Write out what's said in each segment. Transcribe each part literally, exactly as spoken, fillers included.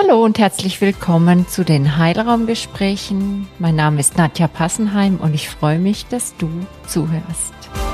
Hallo und herzlich willkommen zu den Heilraumgesprächen. Mein Name ist Nadja Passenheim und ich freue mich, dass du zuhörst.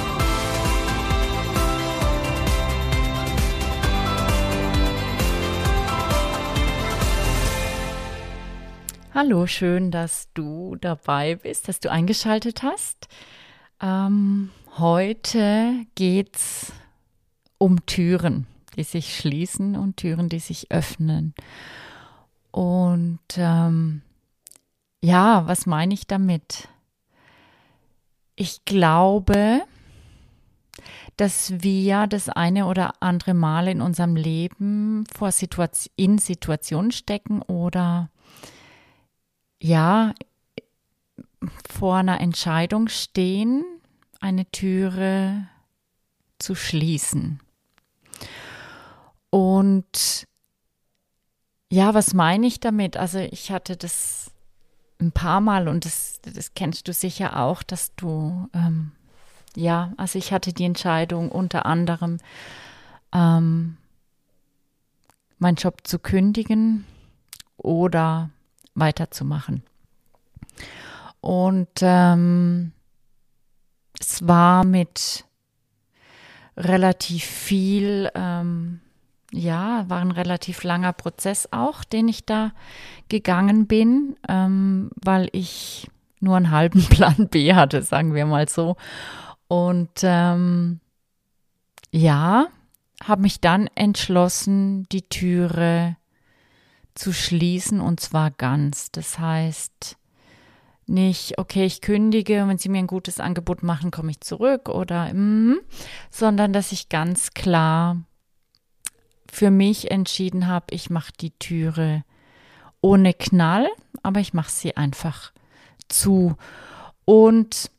Hallo, schön, dass du dabei bist, dass du eingeschaltet hast. Ähm, heute geht's um Türen, die sich schließen und Türen, die sich öffnen. Und ähm, ja, was meine ich damit? Ich glaube, dass wir das eine oder andere Mal in unserem Leben vor Situation, in Situationen stecken oder ja, vor einer Entscheidung stehen, eine Türe zu schließen. Und ja, was meine ich damit? Also ich hatte das ein paar Mal und das, das kennst du sicher auch, dass du, ähm, ja, also ich hatte die Entscheidung unter anderem, ähm, meinen Job zu kündigen oder weiterzumachen. Und ähm, es war mit relativ viel, ähm, ja, war ein relativ langer Prozess auch, den ich da gegangen bin, ähm, weil ich nur einen halben Plan B hatte, sagen wir mal so. Und ähm, ja, habe mich dann entschlossen, die Türe zu schließen und zwar ganz. Das heißt nicht, okay, ich kündige und wenn Sie mir ein gutes Angebot machen, komme ich zurück oder mm, sondern dass ich ganz klar für mich entschieden habe, ich mache die Türe ohne Knall, aber ich mache sie einfach zu. Und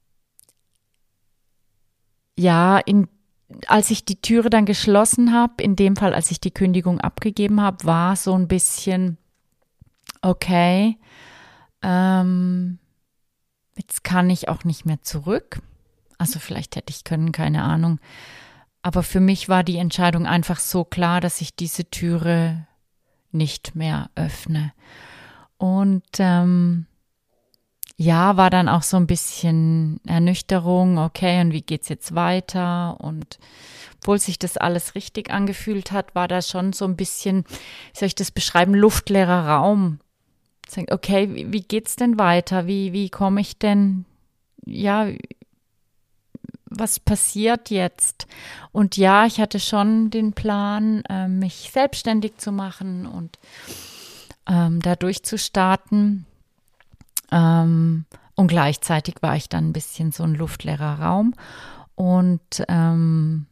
ja, in, als ich die Türe dann geschlossen habe, in dem Fall, als ich die Kündigung abgegeben habe, war so ein bisschen, okay, ähm, jetzt kann ich auch nicht mehr zurück. Also vielleicht hätte ich können, keine Ahnung. Aber für mich war die Entscheidung einfach so klar, dass ich diese Türe nicht mehr öffne. Und ähm, ja, war dann auch so ein bisschen Ernüchterung, okay, und wie geht's jetzt weiter? Und obwohl sich das alles richtig angefühlt hat, war da schon so ein bisschen, wie soll ich das beschreiben, luftleerer Raum. Okay, wie, wie geht's denn weiter? Wie, wie komme ich denn, ja, was passiert jetzt? Und ja, ich hatte schon den Plan, äh, mich selbstständig zu machen und ähm, da durchzustarten. Ähm, und gleichzeitig war ich dann ein bisschen so ein luftleerer Raum. Und ähm,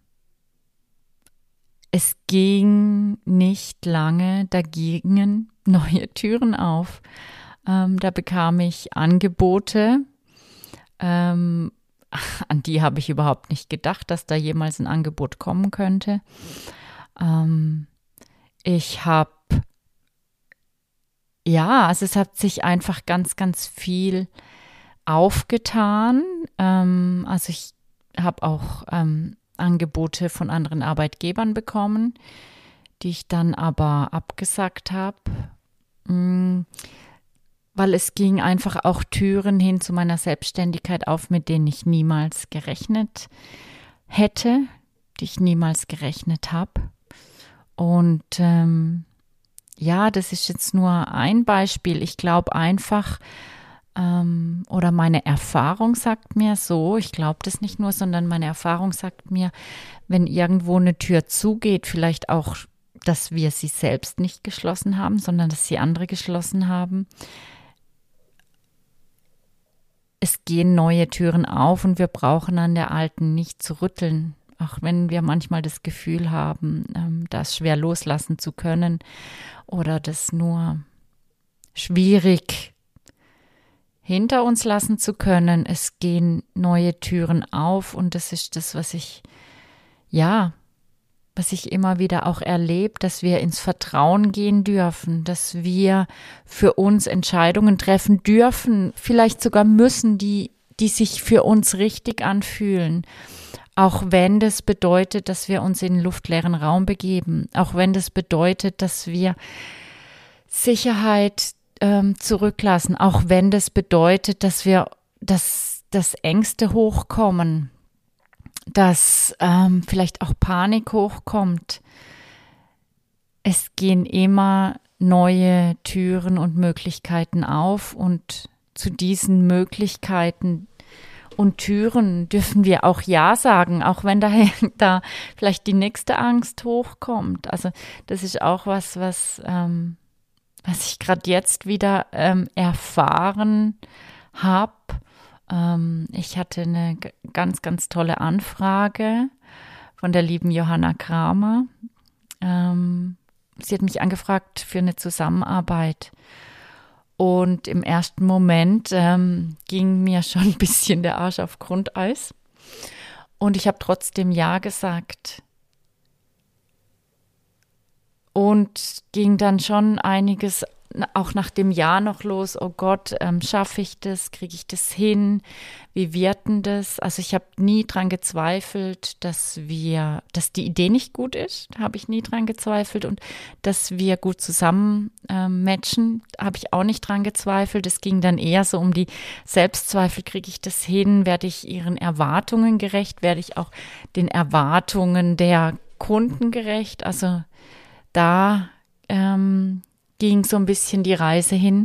es ging nicht lange, da gingen neue Türen auf. Ähm, da bekam ich Angebote, ähm, an die habe ich überhaupt nicht gedacht, dass da jemals ein Angebot kommen könnte. Ähm, ich habe, ja, also es hat sich einfach ganz, ganz viel aufgetan. Ähm, also ich habe auch ähm, Angebote von anderen Arbeitgebern bekommen, die ich dann aber abgesagt habe. Mm. Weil es ging einfach auch Türen hin zu meiner Selbstständigkeit auf, mit denen ich niemals gerechnet hätte, die ich niemals gerechnet habe. Und ähm, ja, das ist jetzt nur ein Beispiel. Ich glaube einfach, ähm, oder meine Erfahrung sagt mir so, ich glaube das nicht nur, sondern meine Erfahrung sagt mir, wenn irgendwo eine Tür zugeht, vielleicht auch, dass wir sie selbst nicht geschlossen haben, sondern dass sie andere geschlossen haben, es gehen neue Türen auf und wir brauchen an der alten nicht zu rütteln, auch wenn wir manchmal das Gefühl haben, ähm, das schwer loslassen zu können oder das nur schwierig hinter uns lassen zu können. Es gehen neue Türen auf und das ist das, was ich, ja, was ich immer wieder auch erlebe, dass wir ins Vertrauen gehen dürfen, dass wir für uns Entscheidungen treffen dürfen, vielleicht sogar müssen, die, die sich für uns richtig anfühlen. Auch wenn das bedeutet, dass wir uns in einen luftleeren Raum begeben, auch wenn das bedeutet, dass wir Sicherheit ähm, zurücklassen, auch wenn das bedeutet, dass wir, dass, dass Ängste hochkommen, dass ähm, vielleicht auch Panik hochkommt. Es gehen immer neue Türen und Möglichkeiten auf und zu diesen Möglichkeiten und Türen dürfen wir auch Ja sagen, auch wenn da, da vielleicht die nächste Angst hochkommt. Also das ist auch was, was, ähm, was ich gerade jetzt wieder ähm, erfahren habe. Ähm, ich hatte eine g- ganz, ganz tolle Anfrage von der lieben Johanna Kramer. Ähm, sie hat mich angefragt für eine Zusammenarbeit. Und im ersten Moment ähm, ging mir schon ein bisschen der Arsch auf Grundeis. Und ich habe trotzdem Ja gesagt. Und ging dann schon einiges auch nach dem Jahr noch los. Oh Gott, ähm, schaffe ich das? Kriege ich das hin? Wie wird denn das? Also ich habe nie dran gezweifelt, dass wir, dass die Idee nicht gut ist. Da habe ich nie dran gezweifelt. Und dass wir gut zusammen ähm, matchen, habe ich auch nicht dran gezweifelt. Es ging dann eher so um die Selbstzweifel. Kriege ich das hin? Werde ich ihren Erwartungen gerecht? Werde ich auch den Erwartungen der Kunden gerecht? Also da ähm, ging so ein bisschen die Reise hin.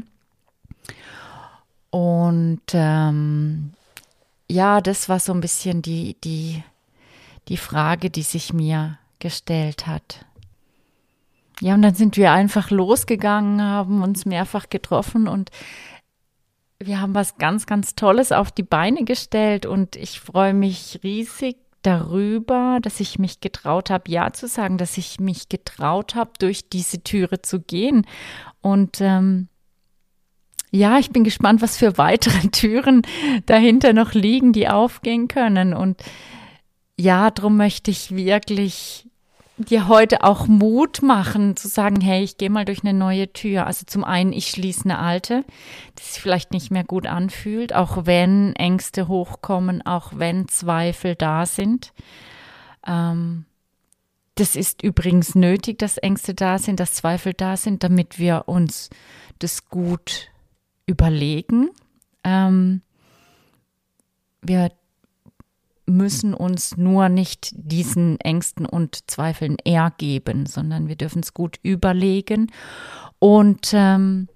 Und ähm, ja, das war so ein bisschen die, die, die Frage, die sich mir gestellt hat. Ja, und dann sind wir einfach losgegangen, haben uns mehrfach getroffen und wir haben was ganz, ganz Tolles auf die Beine gestellt und ich freue mich riesig darüber, dass ich mich getraut habe, Ja zu sagen, dass ich mich getraut habe, durch diese Türe zu gehen. Und ähm, ja, ich bin gespannt, was für weitere Türen dahinter noch liegen, die aufgehen können. Und ja, darum möchte ich wirklich dir heute auch Mut machen, zu sagen, hey, ich gehe mal durch eine neue Tür. Also zum einen, ich schließe eine alte, die sich vielleicht nicht mehr gut anfühlt, auch wenn Ängste hochkommen, auch wenn Zweifel da sind. Ähm, das ist übrigens nötig, dass Ängste da sind, dass Zweifel da sind, damit wir uns das gut überlegen. Ähm, wir müssen uns nur nicht diesen Ängsten und Zweifeln ergeben, sondern wir dürfen es gut überlegen und ähm,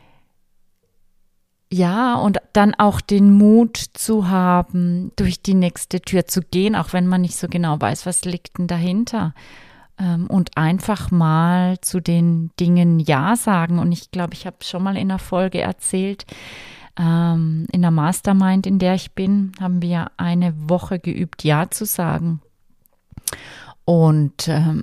ja, und dann auch den Mut zu haben, durch die nächste Tür zu gehen, auch wenn man nicht so genau weiß, was liegt denn dahinter. Ähm, und einfach mal zu den Dingen Ja sagen. Und ich glaube, ich habe schon mal in einer Folge erzählt, Ähm, in der Mastermind, in der ich bin, haben wir eine Woche geübt, Ja zu sagen. Und ähm,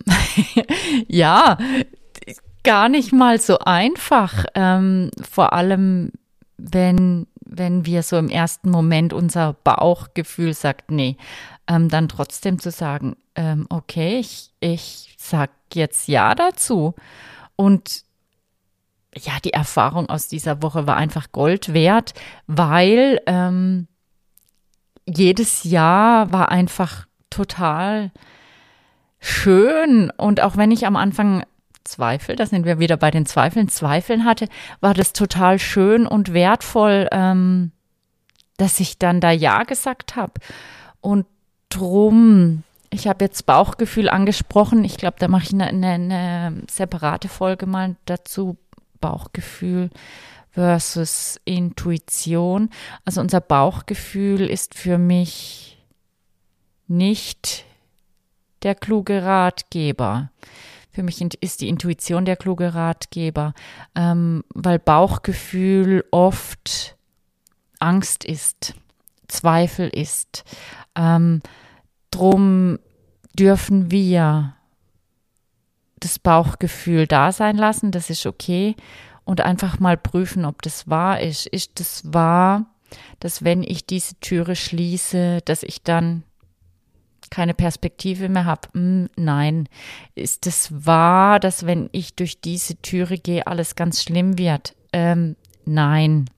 ja, gar nicht mal so einfach. Ähm, vor allem, wenn, wenn wir so im ersten Moment unser Bauchgefühl sagt, nee, ähm, dann trotzdem zu sagen, ähm, okay, ich, ich sag jetzt Ja dazu. Und ja, die Erfahrung aus dieser Woche war einfach Gold wert, weil ähm, jedes Jahr war einfach total schön. Und auch wenn ich am Anfang Zweifel, da sind wir wieder bei den Zweifeln, Zweifeln hatte, war das total schön und wertvoll, ähm, dass ich dann da Ja gesagt habe. Und drum, ich habe jetzt Bauchgefühl angesprochen. Ich glaube, da mache ich eine, eine, eine separate Folge mal dazu. Bauchgefühl versus Intuition. Also unser Bauchgefühl ist für mich nicht der kluge Ratgeber. Für mich ist die Intuition der kluge Ratgeber, ähm, weil Bauchgefühl oft Angst ist, Zweifel ist. Ähm, drum dürfen wir das Bauchgefühl da sein lassen, das ist okay, und einfach mal prüfen, ob das wahr ist. Ist das wahr, dass wenn ich diese Türe schließe, dass ich dann keine Perspektive mehr habe? Hm, nein. Ist es wahr, dass wenn ich durch diese Türe gehe, alles ganz schlimm wird? Ähm, nein.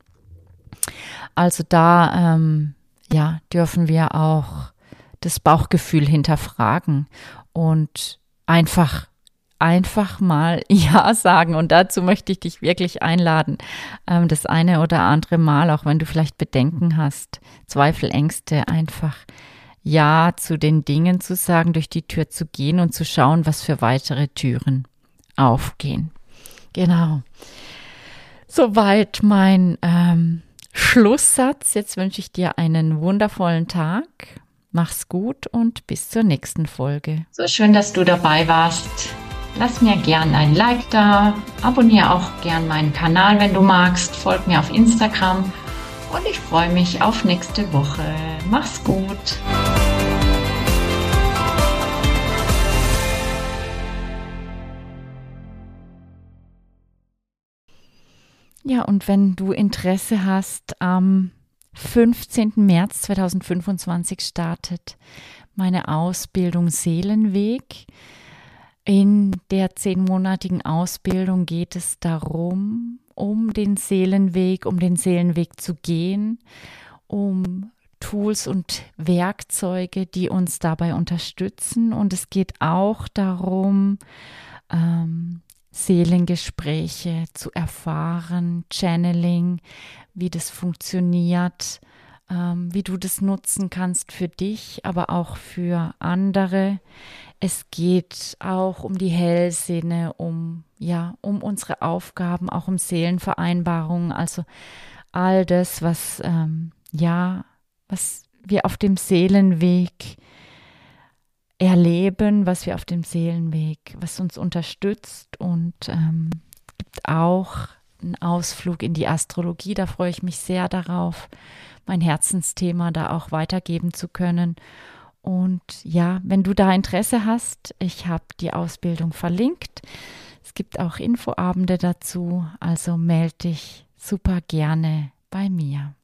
Also da ähm, ja, dürfen wir auch das Bauchgefühl hinterfragen und einfach einfach mal Ja sagen. Und dazu möchte ich dich wirklich einladen, ähm, das eine oder andere Mal, auch wenn du vielleicht Bedenken hast, Zweifel, Ängste, einfach Ja zu den Dingen zu sagen, durch die Tür zu gehen und zu schauen, was für weitere Türen aufgehen. Genau. Soweit mein ähm, Schlusssatz. Jetzt wünsche ich dir einen wundervollen Tag. Mach's gut und bis zur nächsten Folge. So schön, dass du dabei warst. Lass mir gern ein Like da. Abonniere auch gern meinen Kanal, wenn du magst. Folg mir auf Instagram. Und ich freue mich auf nächste Woche. Mach's gut. Ja, und wenn du Interesse hast, am fünfzehnten März zweitausendfünfundzwanzig startet meine Ausbildung Seelenweg. In der zehnmonatigen Ausbildung geht es darum, um den Seelenweg, um den Seelenweg zu gehen, um Tools und Werkzeuge, die uns dabei unterstützen. Und es geht auch darum, ähm, Seelengespräche zu erfahren, Channeling, wie das funktioniert, ähm, wie du das nutzen kannst für dich, aber auch für andere. Es geht auch um die Hellsinne, um, ja, um unsere Aufgaben, auch um Seelenvereinbarungen, also all das, was, ähm, ja, was wir auf dem Seelenweg erleben, was wir auf dem Seelenweg, was uns unterstützt, und ähm, gibt auch einen Ausflug in die Astrologie. Da freue ich mich sehr darauf, mein Herzensthema da auch weitergeben zu können. Und ja, wenn du da Interesse hast, ich habe die Ausbildung verlinkt. Es gibt auch Infoabende dazu, also melde dich super gerne bei mir.